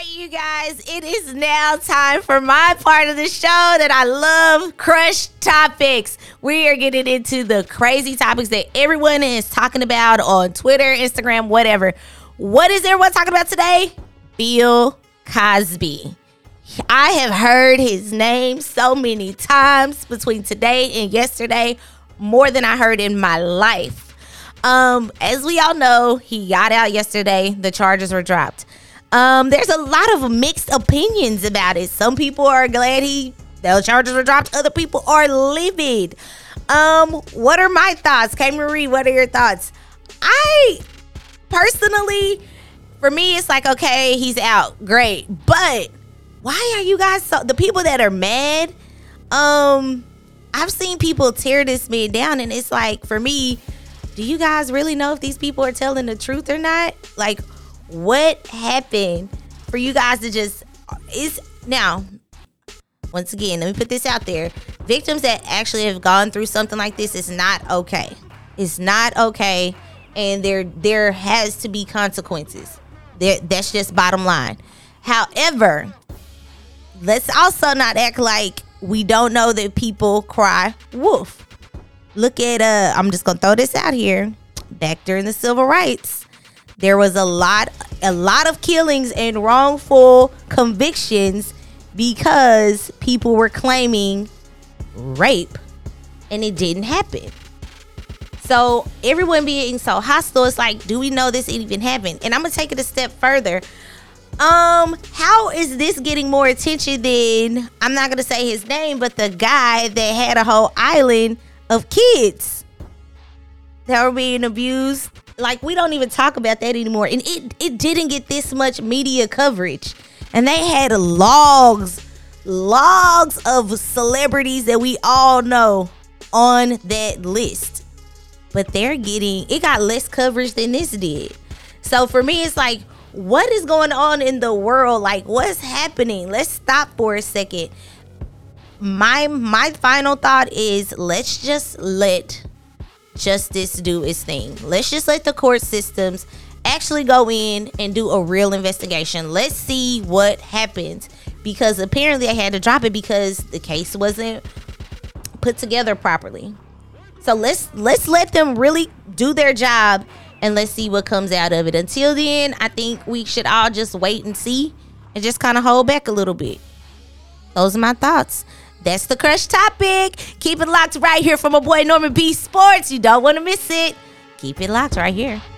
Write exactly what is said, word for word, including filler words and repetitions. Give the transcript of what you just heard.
right, you guys, it is now time for my part of the show that I love, Crush Topics. We are getting into the crazy topics that everyone is talking about on Twitter, Instagram, whatever. What is everyone talking about today? Bill Cosby. I have heard his name so many times between today and yesterday, more than I heard in my life. Um, as we all know, he got out yesterday. The charges were dropped. Um, there's a lot of mixed opinions about it. Some people are glad he the charges were dropped. Other people are livid. Um, what are my thoughts? K Marie, what are your thoughts? I personally, for me, it's like, okay, he's out. Great. But why are you guys so, the people that are mad? Um, I've seen people tear this man down, and it's like, for me, do you guys really know if these people are telling the truth or not? Like, what happened for you guys to just is now once again, let me put this out there. Victims that actually have gone through something like this is not okay. It's not okay, and there there has to be consequences. There, that's just bottom line. However, let's also not act like we don't know that people cry wolf. Look at uh I'm just gonna throw this out here. Back during the civil rights, there was a lot, a lot of killings and wrongful convictions because people were claiming rape and it didn't happen. So everyone being so hostile, it's like, do we know this even happened? And I'm gonna take it a step further. Um, how is this getting more attention than, I'm not gonna say his name, but the guy that had a whole island of kids that were being abused? Like, we don't even talk about that anymore. And it, it didn't get this much media coverage. And they had logs, logs of celebrities that we all know on that list. But they're getting, it got less coverage than this did. So for me, it's like, what is going on in the world? Like, what's happening? Let's stop for a second. My, my final thought is, let's just let justice do its thing. Let's just let the court systems actually go in and do a real investigation. Let's see what happens, because apparently they had to drop it because the case wasn't put together properly. So let's let's let them really do their job, and let's see what comes out of it. Until then, I think we should all just wait and see and just kind of hold back a little bit. Those are my thoughts. That's the Crush Topic. Keep it locked right here from my boy Norman B Sports. You don't want to miss it. Keep it locked right here.